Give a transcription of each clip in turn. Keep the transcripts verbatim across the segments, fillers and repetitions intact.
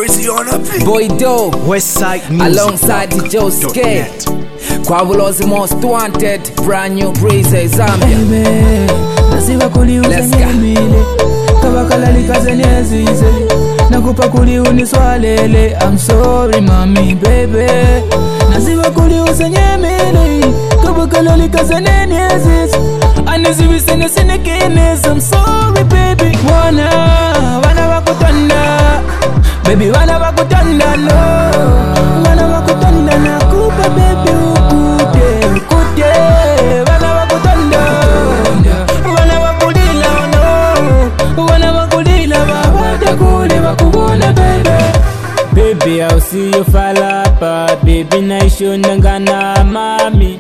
Boy Doe, Westside Music alongside the Joe Skate. Kwavulozi most wanted, brand new breeze Zambia. Nasiba kuli usanyemile kabakalali kazenezize nakupa kuli uniswalele. I'm sorry mommy baby. Nasiba kuli usanyemile kabakalali kazenezize anizibise nesinekines. I'm sorry baby. Wana wana wakutanda baby, wana wakutanda no. Wana wakutanda nakupa baby ukute ukute. Wana wakutanda wana wakulila no. Wana wakulila babada kule wakubona baby. Baby I'll see you falapa. Baby naishundanga na mami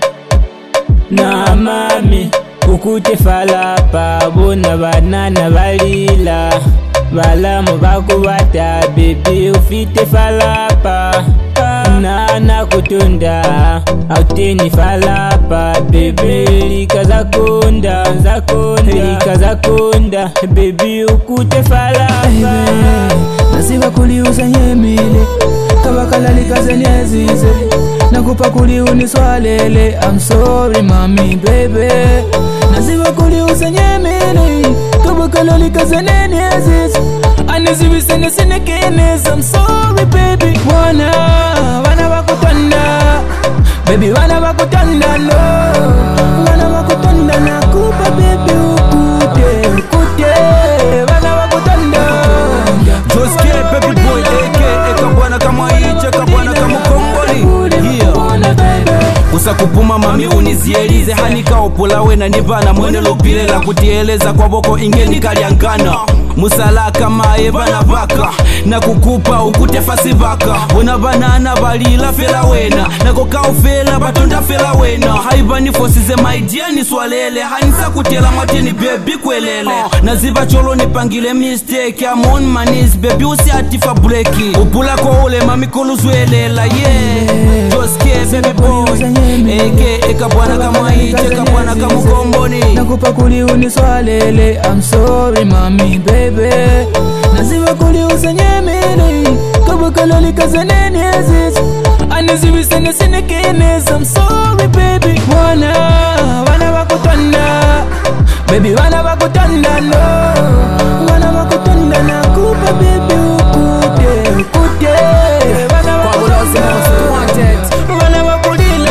na mami ukute falapa. Bona banana balila balamu bakubata baby ufite falapa. Nana kutunda auteni falapa baby. Lika zakunda zakunda lika zakunda baby ukute falapa. Nasiba kuli usanyemile kabakalali kazenezize nakupa kuli uniswalele. I'm sorry mommy baby. Nasiba kuli usanyemile kabakalali kazenezize anizibise nesinekines. I'm sorry baby. Wana wana wakutanda baby, wana wakutanda no. Wana wakutanda nakupa baby ukute ukute. Wana wakutanda Just get baby boy A K A kabwana kama iche kabwana kama kongoli. Yeah. Usakupuma mami unizielize hanika opula wena nivana mwene lupile la kutieleza kwa boko ingeni kaliangana. Musalaka mae vana vaka na kukupa ukute fasi vaka. Una banana balila fela wena na koka ufela batonda fela wena. Haibani fosize maidia ni swalele hanisa kutela mateni baby kwelele. Na ziba cholo nipangile mistake. I'm on my knees baby usi atifa breaki. Upula kwa ule mami kuluzwelela yeah. Just care baby boy A K A kabwana kama iche kabwana kama komboni. nakupa kuli uniswalele. I'm sorry mommy baby. Nasiba kuli usanyemile kabakalali kazenezize anizibise nesinekines. I'm sorry baby. Wana wana wakutanda baby, wana wakutanda no. Wana wakutanda nakupa baby ukute ukute. Wana Kwavulozi most wanted, wana wakulila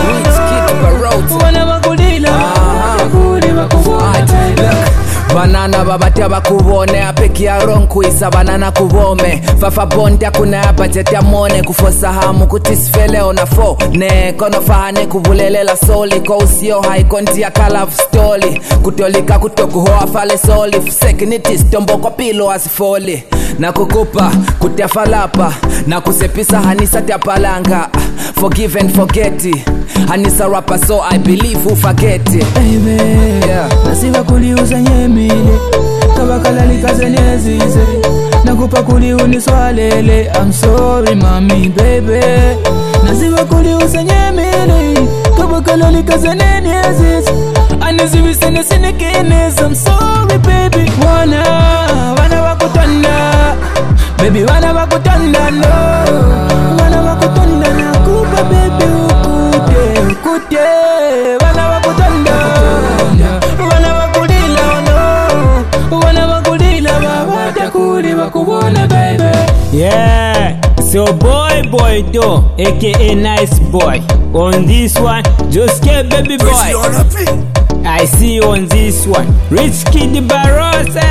wana wakulila kuli wakubona baby. banana babati abakubone apeki ya ronkwisa banana kubome fafa bonde akuna ya budget ya mone kufosa hamu kutisfele ona fo ne kono fahane kuvulelela soli kwa usio haikonti ya love story kutolika kutokuhoa fale soli fusekinitis tombo kwa pilo asifoli na kukupa kutia falapa na kusepisa hanisa tia palanga. Forgive and forget it. Hanisa rapper so I believe who forget it. Baby, yeah. Nasiba kuli usanyemile kabakalali kazenezize nakupa kuli uniswalele. I'm sorry mommy baby. Nasiba kuli usanyemile kabakalali kazenezize anizibise nesinekines. I'm sorry baby. Wana wana wakutanda baby, wana wakutanda no. Wana wakutanda nakupa baby ukute ukute. Wana wakutanda wana wakulila no. Wana wakulila babada kuli wakubona baby. Yeah, so boy boy do A K A nice boy. On this one just get baby boy. I see you on this one. Rich Kid Barrosa,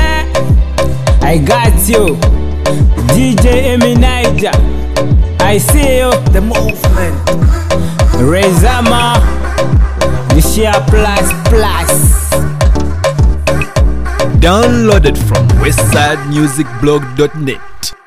I got you. D J Emi Niger, I see you. The movement Rezama, the share plus plus. Downloaded from westside music blog dot net.